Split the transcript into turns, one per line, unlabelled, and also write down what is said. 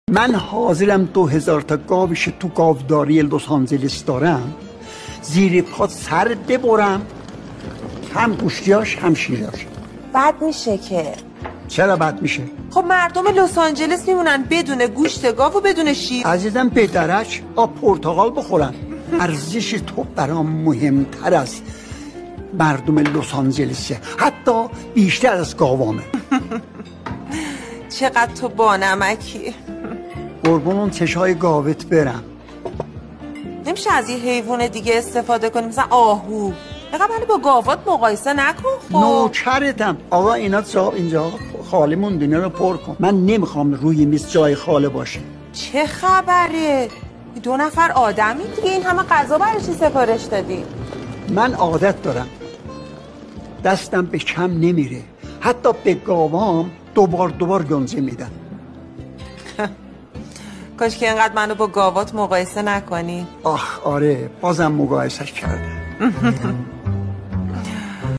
من حاضرم 2000 تا گاوش تو گاوداری لس آنجلس دارم زیر پات سر ببرم، هم گوشتیاش هم شیراش.
بد میشه که.
چرا بد میشه؟
خب مردم لس آنجلس میمونن بدون گوشت گاو و بدون شیر.
عزیزم به درک آب پرتقال بخورن. ارزش تو برام مهمتر از مردم لس آنجلسه، حتی بیشتر از گاوامه.
چقدر تو بانمکی.
قربون اون چشای گاوت برم.
نمیشه از یه حیوان دیگه استفاده کنیم، مثلا آهو؟ اینقدر منو با گاوات مقایسه نکن. خب
نوکرتم. آقا اینا اینجا خالی موندونه رو پر کن. من نمیخوام روی میز جای خاله باشه.
چه خبره؟ 2 نفر آدمی دیگه، این همه غذا برای چی سفارش دادی؟
من عادت دارم دستم به کم نمیره، حتی به گاوام دوبار گنجه میدم.
کاش که اینقدر منو با گاوات مقایسه نکنی.
آخ آره، بازم مقایسش کرده.